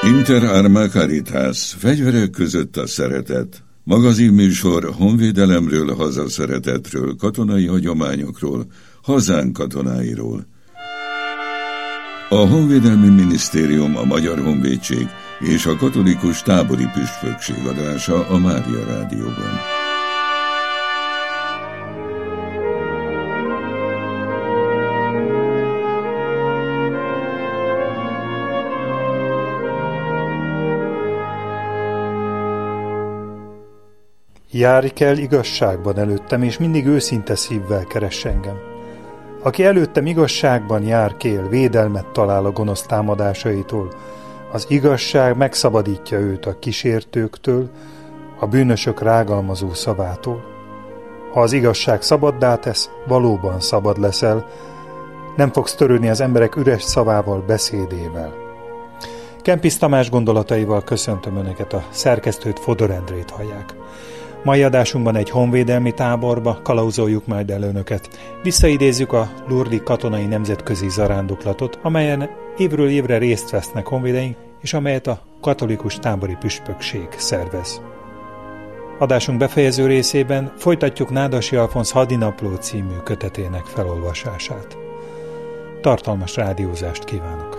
Inter Arma Caritas, fegyverek között a szeretet. Magazinműsor honvédelemről, hazaszeretetről, katonai hagyományokról, hazánk katonáiról. A Honvédelmi Minisztérium, a Magyar Honvédség és a Katolikus Tábori Püspökség adása a Mária Rádióban. Járj kell igazságban előttem, és mindig őszinte szívvel keress engem. Aki előttem igazságban jár kél, védelmet talál a gonosz támadásaitól. Az igazság megszabadítja őt a kísértőktől, a bűnösök rágalmazó szavától. Ha az igazság szabaddá tesz, valóban szabad leszel, nem fogsz törődni az emberek üres szavával, beszédével. Kempis Tamás gondolataival köszöntöm Önöket, a szerkesztőt, Fodor Endrét hallják. Mai adásunkban egy honvédelmi táborba kalauzoljuk majd el Önöket. Visszaidézzük a Lourdes katonai nemzetközi zarándoklatot, amelyen évről évre részt vesznek honvédeink, és amelyet a Katolikus Tábori Püspökség szervez. Adásunk befejező részében folytatjuk Nádasi Alfonz Hadinapló című kötetének felolvasását. Tartalmas rádiózást kívánok!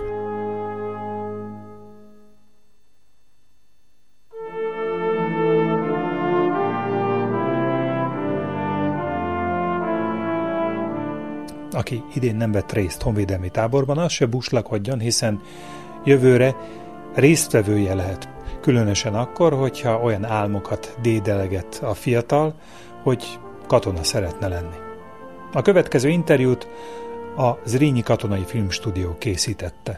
Aki idén nem vett részt honvédelmi táborban, az se buslakodjon, hiszen jövőre résztvevője lehet. Különösen akkor, hogyha olyan álmokat dédeleget a fiatal, hogy katona szeretne lenni. A következő interjút a Zrínyi Katonai Filmstúdió készítette.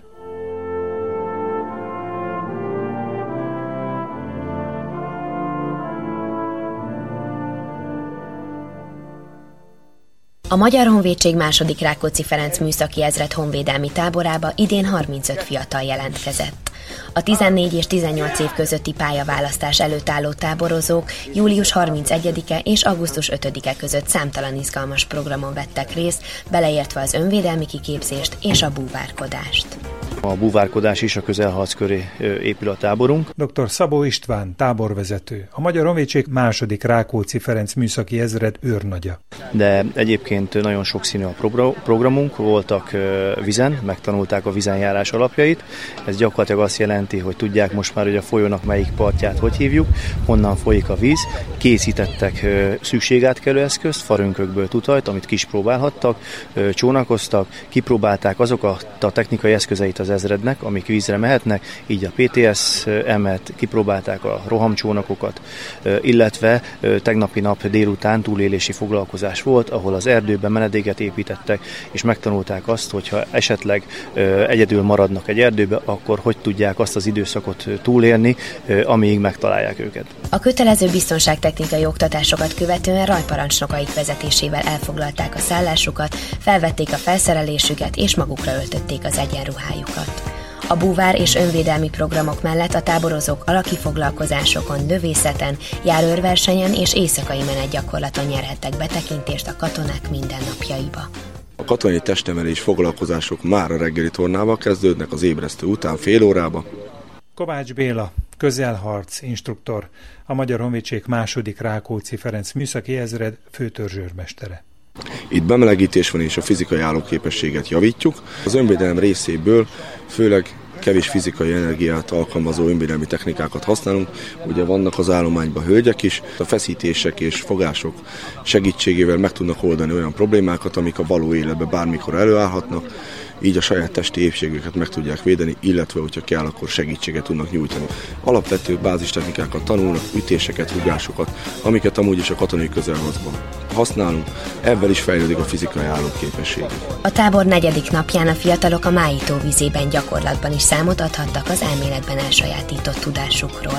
A Magyar Honvédség II. Rákóczi Ferenc műszaki ezred honvédelmi táborába idén 35 fiatal jelentkezett. A 14 és 18 év közötti pályaválasztás előtt álló táborozók július 31-e és augusztus 5-e között számtalan izgalmas programon vettek részt, beleértve az önvédelmi kiképzést és a búvárkodást. A búvárkodás is a közelharc köré épül a táborunk. Dr. Szabó István, táborvezető, a Magyar Honvédség II. Rákóczi Ferenc műszaki ezred őrnagya. De egyébként nagyon sokszínű a programunk, voltak vízen, megtanulták a vízenjárás alapjait. Ez gyakorlatilag azt jelenti, hogy tudják most már, hogy a folyónak melyik partját hogy hívjuk, honnan folyik a víz. Készítettek szükségátkelő eszközt, farönkökből tutajt, amit ki is próbálhattak, csónakoztak, kipróbálták azokat a technikai eszközeit az ezrednek, amik vízre mehetnek, így a PTS-emet, kipróbálták a rohamcsónakokat, illetve tegnapi nap délután túlélési foglalkozás volt, ahol az erdőben menedéket építettek, és megtanulták azt, hogyha esetleg egyedül maradnak egy erdőbe, akkor hogy tudják azt az időszakot túlélni, amíg megtalálják őket. A kötelező biztonságtechnikai oktatásokat követően rajparancsnokaik vezetésével elfoglalták a szállásukat, felvették a felszerelésüket és magukra öltötték az egyenruhájukat. A búvár és önvédelmi programok mellett a táborozók alaki foglalkozásokon, lövészeten, járőrversenyen és éjszakai menetgyakorlaton nyerhettek betekintést a katonák mindennapjaiba. A katonai testemelés foglalkozások már a reggeli tornával kezdődnek, az ébresztő után fél órába. Kovács Béla, közelharc instruktor, a Magyar Honvédség II. Rákóczi Ferenc műszaki ezred főtörzsőrmestere. Itt bemelegítés van és a fizikai állóképességet javítjuk. Az önvédelem részéből főleg kevés fizikai energiát alkalmazó önvédelmi technikákat használunk. Ugye vannak az állományban hölgyek is, a feszítések és fogások segítségével meg tudnak oldani olyan problémákat, amik a való életben bármikor előállhatnak, így a saját testi épségüket meg tudják védeni, illetve, hogyha kell, akkor segítséget tudnak nyújtani. Alapvető bázistechnikákat tanulnak, ütéseket, rugásokat, amiket amúgy is a katonai közelharcban használunk, ebben is fejlődik a fizikai állóképesség. A tábor 4. napján a fiatalok a Májtó vízében gyakorlatban is számot adhattak az elméletben elsajátított tudásukról.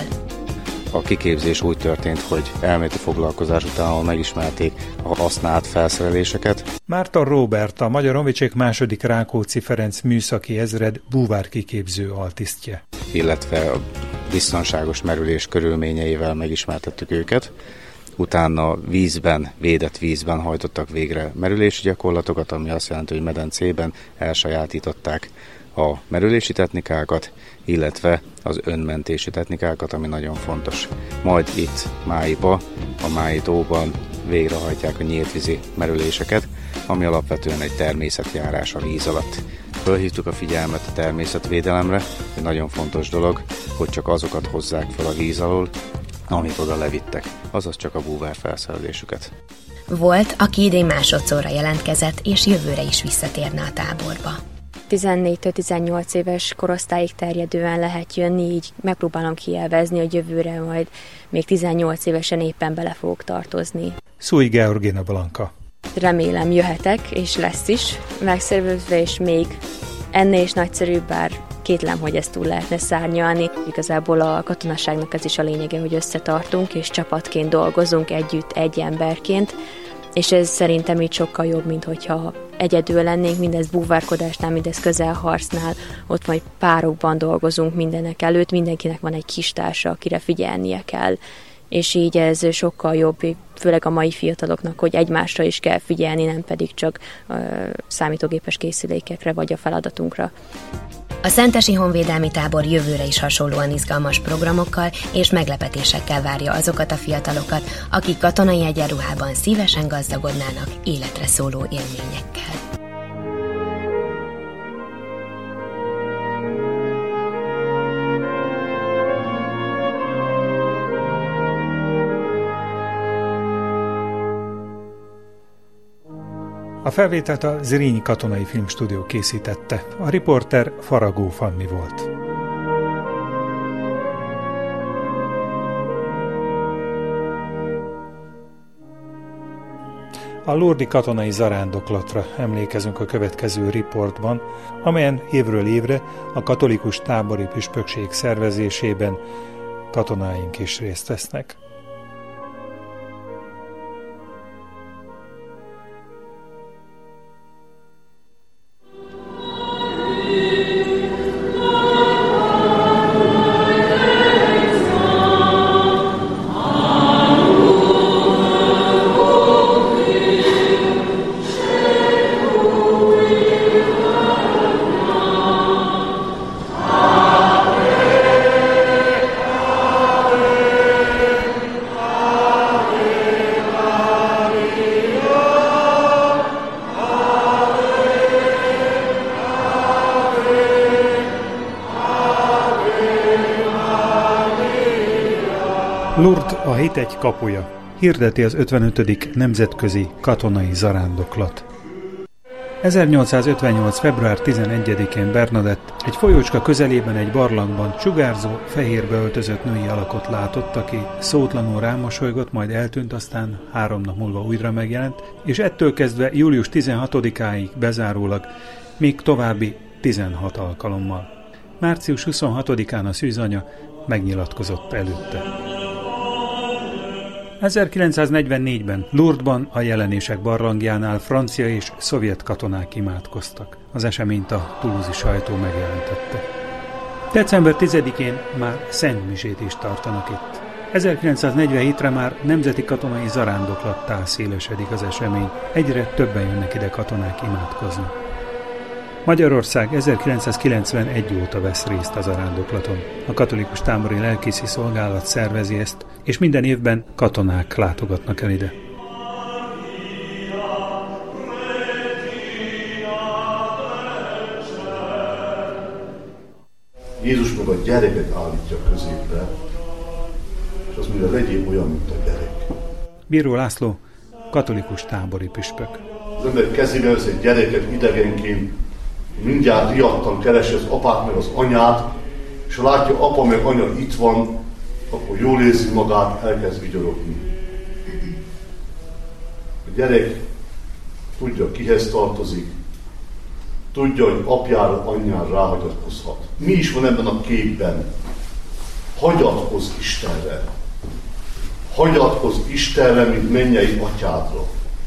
A kiképzés úgy történt, hogy elméleti foglalkozás után, ahol megismerték a használt felszereléseket. Márton Róbert, a Magyar Honvédség II. Rákóczi Ferenc műszaki ezred búvárkiképző altisztje. Illetve a biztonságos merülés körülményeivel megismertettük őket. Utána vízben, védett vízben hajtottak végre merülési gyakorlatokat, ami azt jelenti, hogy medencében elsajátították a merülési technikákat, illetve az önmentési technikákat, ami nagyon fontos. Majd itt Máiba, a Mái tóban végrehajtják a nyíltvízi merüléseket, ami alapvetően egy természetjárás a víz alatt. Fölhívtuk a figyelmet a természetvédelemre, egy nagyon fontos dolog, hogy csak azokat hozzák fel a víz alól, amit oda levittek, azaz csak a búvár felszerelésüket. Volt, aki idén másodszorra jelentkezett, és jövőre is visszatérne a táborba. 14-től 18 éves korosztályig terjedően lehet jönni, így megpróbálom kielvezni, hogy jövőre majd még 18 évesen éppen bele fogok tartozni. Szúj Georgina Blanka. Remélem jöhetek, és lesz is megszervezve, és még ennél is nagyszerűbb, bár kétlem, hogy ezt túl lehetne szárnyalni. Igazából a katonaságnak ez is a lényege, hogy összetartunk, és csapatként dolgozunk együtt, egy emberként, és ez szerintem így sokkal jobb, mint hogyha egyedül lennénk, mindez búvárkodásnál, mindez közelharcnál, ott majd párokban dolgozunk mindenek előtt, mindenkinek van egy kis társa, akire figyelnie kell. És így ez sokkal jobb, főleg a mai fiataloknak, hogy egymásra is kell figyelni, nem pedig csak számítógépes készülékekre vagy a feladatunkra. A Szentesi Honvédelmi Tábor jövőre is hasonlóan izgalmas programokkal és meglepetésekkel várja azokat a fiatalokat, akik katonai egyenruhában szívesen gazdagodnának életre szóló élményekkel. A felvételt a Zrínyi Katonai Filmstúdió készítette, a riporter Faragó Fanni volt. A lurdi katonai zarándoklatra emlékezünk a következő riportban, amelyen évről évre a katolikus tábori püspökség szervezésében katonáink is részt vesznek. Lourdes a hit egy kapuja, hirdeti az 55. Nemzetközi Katonai Zarándoklat. 1858. február 11-én Bernadett egy folyócska közelében egy barlangban sugárzó, fehérbe öltözött női alakot látott, aki szótlanul rámosolygott, majd eltűnt, aztán 3 nap múlva újra megjelent, és ettől kezdve július 16-áig bezárólag még további 16 alkalommal. Március 26-án a szűzanya megnyilatkozott előtte. 1944-ben Lourdesban a jelenések barlangjánál francia és szovjet katonák imádkoztak. Az eseményt a toulouse-i sajtó megjelentette. December 10-én már szentmisét is tartanak itt. 1947-re már nemzeti katonai zarándoklattá szélesedik az esemény. Egyre többen jönnek ide katonák imádkozni. Magyarország 1991 óta vesz részt a zarándoklaton. A katolikus tábori lelkészi szolgálat szervezi ezt, és minden évben katonák látogatnak el ide. Jézus meg a gyereket állítja középre, és az mondja, legyél olyan, mint a gyerek. Bíró László, katolikus tábori püspök. Az ember kezébe vesz egy gyereket idegenként, mindjárt riadtan keresi az apát meg az anyát, és ha látja, apa meg anya itt van, akkor jól érzi magát, elkezd vigyorogni. A gyerek tudja, kihez tartozik, tudja, hogy apjára, anyjára ráhagyatkozhat. Mi is van ebben a képben? Hagyatkozz Istenre. Hagyatkozz Istenre, mint mennyei atyádra.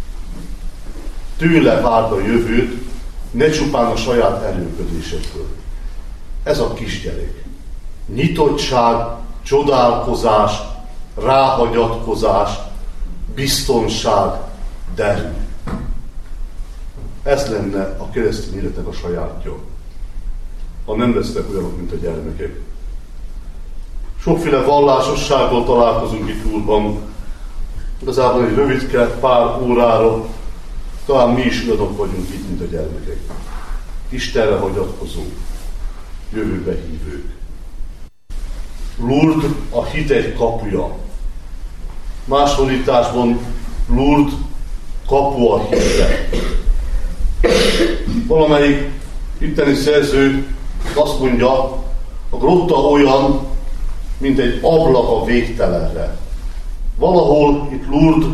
Tőle várd a jövőt, ne csupán a saját erőködésedből. Ez a kisgyerek. Nyitottság, csodálkozás, ráhagyatkozás, biztonság, derű. Ez lenne a keresztény életnek a sajátja. ha nem lesznek olyanok, mint a gyermekek. Sokféle vallásossággal találkozunk itt Lourdesban. Igazából egy rövidke, pár órára, talán mi is olyanok vagyunk itt, mint a gyermekek. Istenre hagyatkozó, jövőbe hívők. Lourdes a hit egy kapuja. Más fordításban Lourdes kapu a hitre. Valamelyik itteni szerző azt mondja, a grotta olyan, mint egy ablak a végtelenre. Valahol itt Lourdes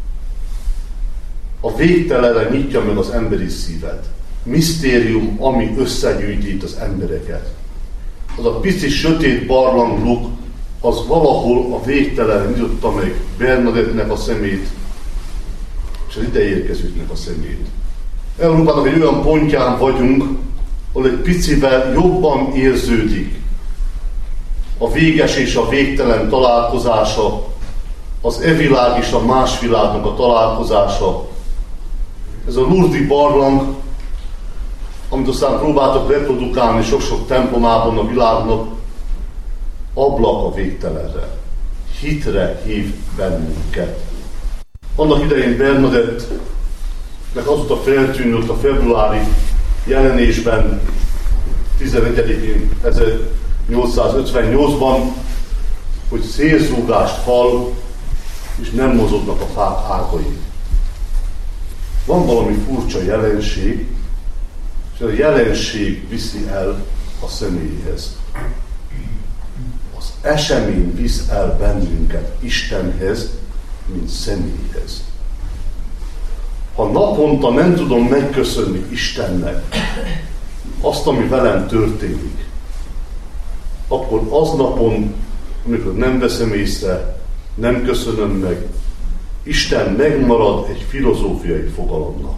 a végtelenre nyitja meg az emberi szívet. Misztérium, ami összegyűjtít az embereket. Az a pici sötét barlangluk, az valahol a végtelenre nyitotta meg Bernadette-nek a szemét, és az ide érkezőknek a szemét. Európának egy olyan pontján vagyunk, ahol egy picivel jobban érződik a véges és a végtelen találkozása, az e-világ és a más világnak a találkozása. Ez a Lourdes-i barlang, amit aztán próbáltak reprodukálni sok-sok templomában a világnak, ablak a végtelenre. Hitre hív bennünket. Annak idején Bernadette-nek az volt a feltűnő a februári jelenésben, 11-én 1858-ban, hogy szélzúgást hall, és nem mozognak a fák ágai. Van valami furcsa jelenség, és a jelenség viszi el a személyhez. Az esemény visz el bennünket Istenhez, mint személyhez. Ha naponta nem tudom megköszönni Istennek azt, ami velem történik, akkor aznapon, amikor nem veszem észre, nem köszönöm meg, Isten megmarad egy filozófiai fogalomnak.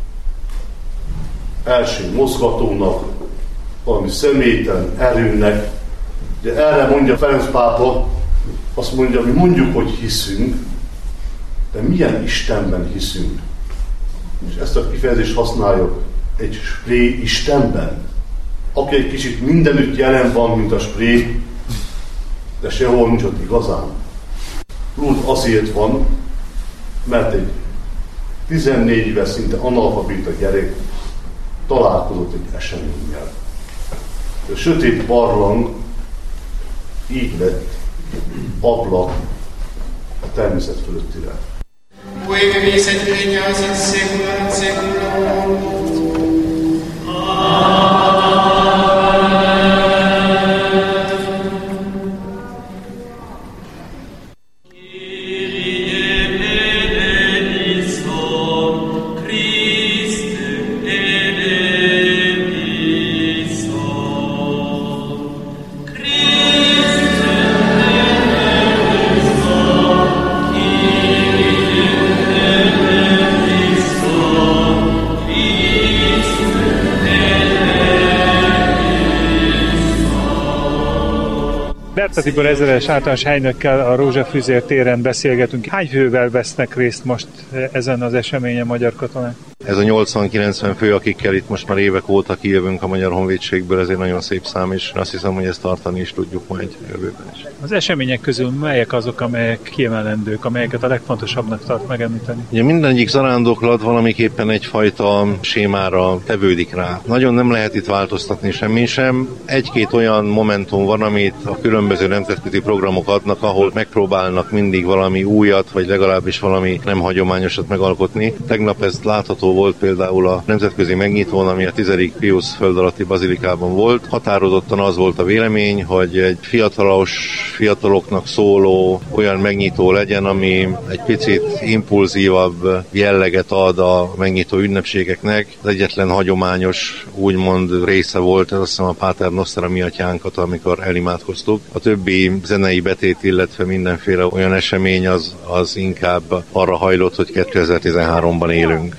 Első mozgatónak, valami személytelen erőnek, de erre mondja Ferenc pápa, azt mondja, mi mondjuk, hogy hiszünk, de milyen Istenben hiszünk? És ezt a kifejezést használjuk, egy spré Istenben, aki egy kicsit mindenütt jelen van, mint a spré, de sehol nincs ott igazán. Lourdes azért van, mert egy 14 éves szinte analfabéta gyerek találkozott egy eseménnyel. A sötét barlang így lett ablak a természet fölöttire. Puevi se regnas in saecula saeculorum. Berta Tibor ezeres általános helynökkel a Rózsafüzér téren beszélgetünk. Hány fővel vesznek részt most ezen az eseményen magyar katonák? Ez a 80-90 fő, akikkel itt most már évek óta kijövünk a Magyar Honvédségből, ez egy nagyon szép szám, és azt hiszem, hogy ezt tartani is tudjuk majd jövőben is. Az események közül melyek azok, amelyek kiemelendők, amelyeket a legfontosabbnak tart megemlíteni? Ugye mindegyik zarándoklat valamiképpen egyfajta sémára tevődik rá. Nagyon nem lehet itt változtatni semmi sem. Egy-két olyan momentum van, amit a különböző nemzetközi programok adnak, ahol megpróbálnak mindig valami újat, vagy legalábbis valami nem hagyományosat megalkotni. Tegnap ez látható volt például a nemzetközi megnyitón, ami a 10. Piusz föld alatti bazilikában volt. Határozottan az volt a vélemény, hogy egy fiataloknak szóló olyan megnyitó legyen, ami egy picit impulzívabb jelleget ad a megnyitó ünnepségeknek. Az egyetlen hagyományos, úgymond része volt, ez azt hiszem a Páter Noster, a mi atyánkat, amikor elimádkoztuk. A többi zenei betét, illetve mindenféle olyan esemény az inkább arra hajlott, hogy 2013-ban élünk. A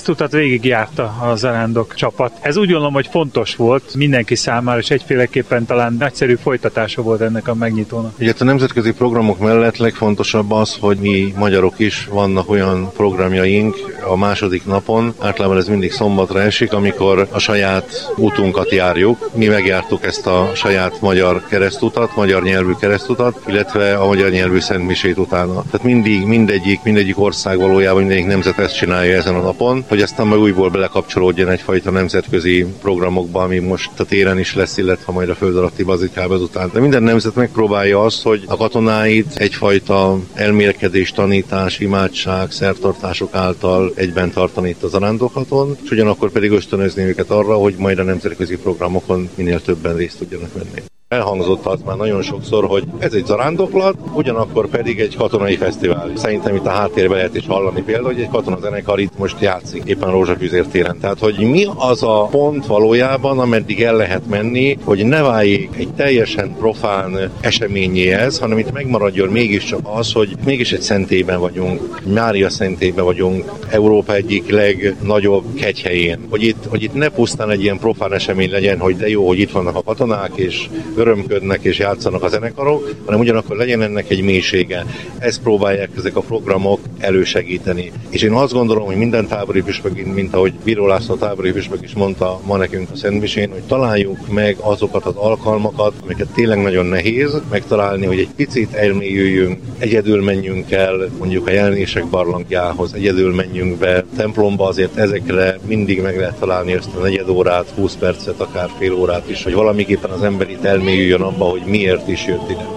keresztutat végigjárta a zarándok csapat. Ez úgy gondolom, hogy fontos volt mindenki számára, és egyféleképpen talán nagyszerű folytatása volt ennek a megnyitónak. Ugye a nemzetközi programok mellett legfontosabb az, hogy mi magyarok is vannak olyan programjaink a második napon, általában ez mindig szombatra esik, amikor a saját útunkat járjuk. Mi megjártuk ezt a saját magyar keresztutat, magyar nyelvű keresztutat, illetve a magyar nyelvű szentmisét utána. Tehát mindegyik ország valójában, mindegyik nemzet ezt csinálja ezen a napon, hogy aztán majd újból belekapcsolódjon egyfajta nemzetközi programokba, ami most a téren is lesz, illetve majd a föld alatti bazikában ezután. De minden nemzet megpróbálja azt, hogy a katonáit egyfajta elmélkedés, tanítás, imádság, szertartások által egyben tartani itt a zarándoklaton, és ugyanakkor pedig ösztönözni őket arra, hogy majd a nemzetközi programokon minél többen részt tudjanak venni. Elhangzott az már nagyon sokszor, hogy ez egy zarándoklat, ugyanakkor pedig egy katonai fesztivál. Szerintem itt a háttérben lehet is hallani például, hogy egy katonazenekar itt most játszik, éppen a Rózsafüzér téren. Tehát, hogy mi az a pont valójában, ameddig el lehet menni, hogy ne váljék egy teljesen profán eseményé ez, hanem itt megmaradjon mégiscsak az, hogy mégis egy szentélyben vagyunk, Mária szentélyben vagyunk, Európa egyik legnagyobb kegyhelyén. Hogy itt ne pusztán egy ilyen profán esemény legyen, hogy de jó, hogy itt vannak a katonák, és örömködnek és játszanak a zenekarok, hanem ugyanakkor legyen ennek egy mélysége. Ezt próbálják ezek a programok elősegíteni. És én azt gondolom, hogy minden tábori püspök, mint ahogy Bíró László tábori püspök is mondta ma nekünk a Szentmisén, hogy találjuk meg azokat az alkalmakat, amiket tényleg nagyon nehéz megtalálni, hogy egy picit elmélyüljünk, egyedül menjünk el mondjuk a jelenések barlangjához, egyedül menjünk be templomba, azért ezekre mindig meg lehet találni ezt a negyed órát, 20 percet, akár fél órát is, hogy valamiképpen az ember itt elmélyüljön abba, hogy miért is jött ide.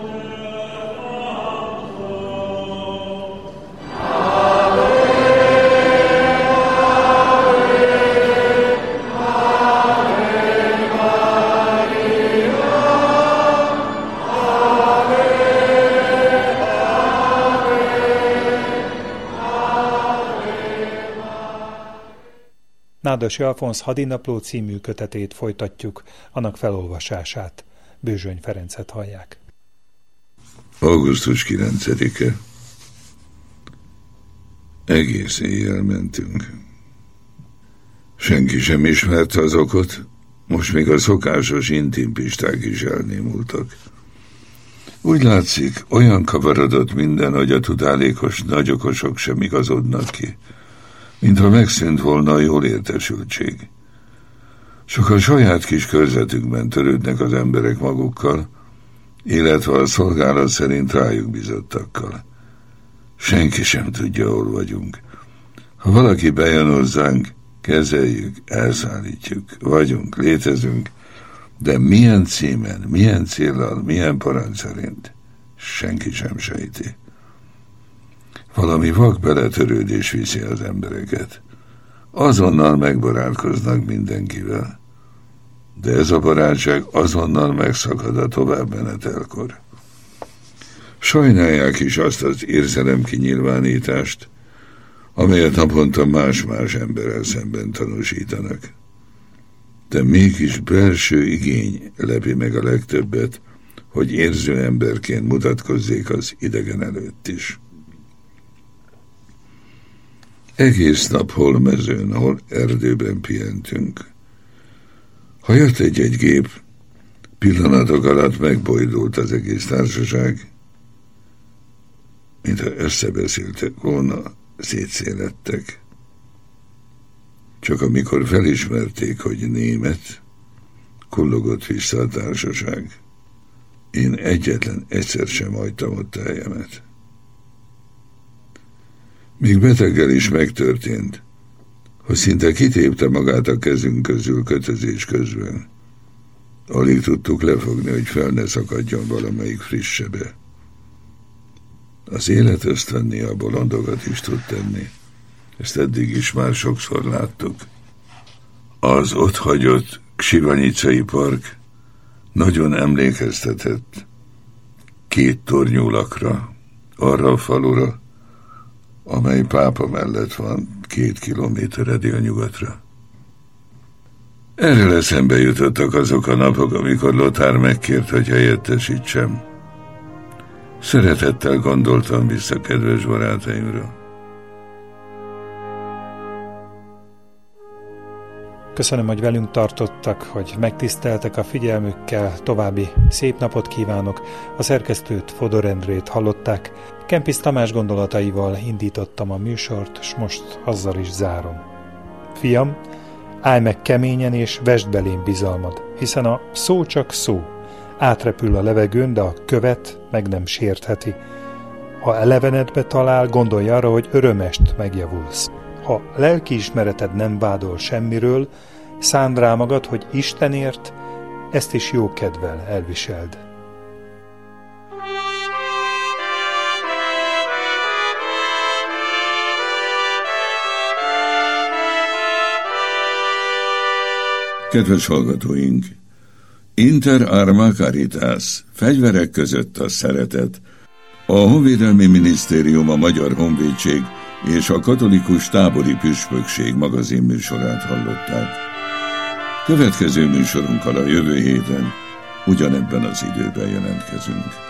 Nádasi Alfonz Hadinapló című kötetét folytatjuk, annak felolvasását. Bőzsöny Ferencet hallják. Augusztus 9-e. Egész éjjel mentünk. Senki sem ismerte az okot, most még a szokásos intimpisták is elnémultak. Úgy látszik, olyan kavarodott minden, hogy a tudálékos nagyokosok sem igazodnak ki, mintha megszűnt volna a jól értesültség. Csak a saját kis körzetükben törődnek az emberek magukkal, illetve a szolgálat szerint rájuk bizottakkal. Senki sem tudja, hol vagyunk. Ha valaki bejön hozzánk, kezeljük, elszállítjuk, vagyunk, létezünk, de milyen címen, milyen céllal, milyen parancs szerint, senki sem sejti. Valami vak beletörődés viszi az embereket. Azonnal megbarátkoznak mindenkivel. De ez a barátság azonnal megszakad a továbbmenetelkor. Sajnálják is azt az érzelemkinyilvánítást, amelyet naponta más-más emberrel szemben tanúsítanak. De mégis belső igény lepi meg a legtöbbet, hogy érző emberként mutatkozzék az idegen előtt is. Egész nap hol mezőn, hol erdőben pihentünk. Ha jött egy gép, pillanatok alatt megbojdult az egész társaság, mintha összebeszéltek volna, szétszélettek. Csak amikor felismerték, hogy német, kullogott vissza a társaság. Én egyetlen egyszer sem hagytam ott a helyemet. Még beteggel is megtörtént, hogy szinte kitépte magát a kezünk közül kötözés közben. Alig tudtuk lefogni, hogy fel ne szakadjon valamelyik friss sebe. Az élet ösztönni a bolondokat is tud tenni. Ezt eddig is már sokszor láttuk. Az ott hagyott Ksivanyicai park nagyon emlékeztetett 2 tornyúlakra, arra a falura, amely Pápa mellett van 2 kilométerre délnyugatra. Erről eszembe jutottak azok a napok, amikor Lothár megkért, hogy helyettesítsem. Szeretettel gondoltam vissza kedves barátaimra. Köszönöm, hogy velünk tartottak, hogy megtiszteltek a figyelmükkel, további szép napot kívánok. A szerkesztőt, Fodor Endrét hallották. Kempis Tamás gondolataival indítottam a műsort, és most azzal is zárom. Fiam, állj meg keményen és vesd belém bizalmad, hiszen a szó csak szó. Átrepül a levegőn, de a követ meg nem sértheti. Ha elevenedbe talál, gondolj arra, hogy örömest megjavulsz. Ha lelkiismereted nem vádol semmiről, szánd rá magad, hogy Istenért, ezt is jó kedvel elviseld. Kedves hallgatóink! Inter arma caritas, fegyverek között a szeretet. A Honvédelmi Minisztérium, a Magyar Honvédség és a Katolikus Tábori Püspökség magazinműsorát hallották. Következő műsorunkkal a jövő héten ugyanebben az időben jelentkezünk.